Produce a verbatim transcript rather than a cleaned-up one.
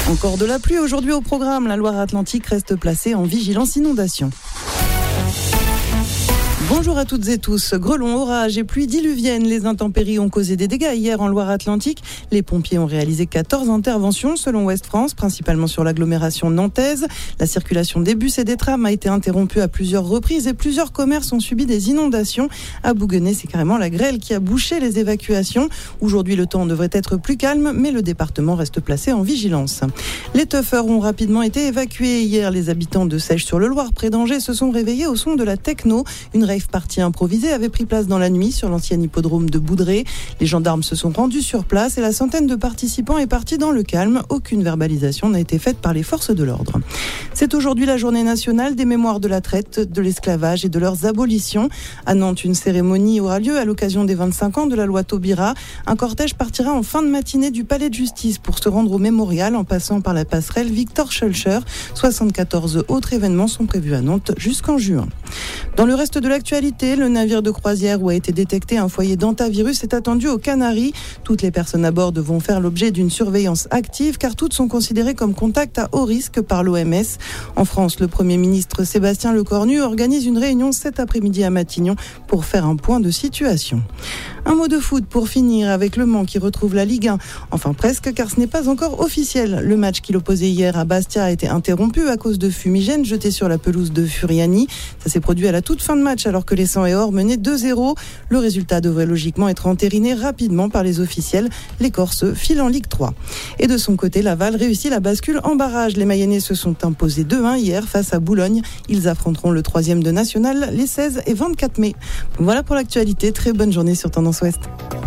Encore de la pluie aujourd'hui au programme. La Loire-Atlantique reste placée en vigilance inondation. Bonjour à toutes et tous. Grêlons, orages et pluies diluviennes. Les intempéries ont causé des dégâts hier en Loire-Atlantique. Les pompiers ont réalisé quatorze interventions selon Ouest France, principalement sur l'agglomération nantaise. La circulation des bus et des trams a été interrompue à plusieurs reprises et plusieurs commerces ont subi des inondations. À Bouguenais, c'est carrément la grêle qui a bouché les évacuations. Aujourd'hui, le temps devrait être plus calme, mais le département reste placé en vigilance. Les teufeurs ont rapidement été évacués hier. Les habitants de Seiches-sur-le-Loir, près d'Angers, se sont réveillés au son de la techno. Une rave party improvisée avait pris place dans la nuit sur l'ancien hippodrome de Boudré. Les gendarmes se sont rendus sur place et la centaine de participants est partie dans le calme. Aucune verbalisation n'a été faite par les forces de l'ordre. C'est aujourd'hui la journée nationale des mémoires de la traite, de l'esclavage et de leurs abolitions. À Nantes, une cérémonie aura lieu à l'occasion des vingt-cinq ans de la loi Taubira. Un cortège partira en fin de matinée du palais de justice pour se rendre au mémorial en passant par la passerelle Victor Schœlcher. soixante-quatorze autres événements sont prévus à Nantes jusqu'en juin. Dans le reste de l'actualité, le navire de croisière où a été détecté un foyer d'hantavirus est attendu aux Canaries. Toutes les personnes à bord devront faire l'objet d'une surveillance active car toutes sont considérées comme contact à haut risque par l'O M S. En France, le Premier ministre Sébastien Lecornu organise une réunion cet après-midi à Matignon pour faire un point de situation. Un mot de foot pour finir avec Le Mans qui retrouve la Ligue un. Enfin presque car ce n'est pas encore officiel. Le match qui l'opposait hier à Bastia a été interrompu à cause de fumigènes jetés sur la pelouse de Furiani. Ça s'est produit à la toute fin de match alors que les cent et or menaient deux zéro. Le résultat devrait logiquement être entériné rapidement par les officiels. Les Corses filent en Ligue trois. Et de son côté, Laval réussit la bascule en barrage. Les Mayennais se sont imposés deux un hier face à Boulogne. Ils affronteront le troisième de national les seize et vingt-quatre mai. Voilà pour l'actualité. Très bonne journée sur Tendance Ouest.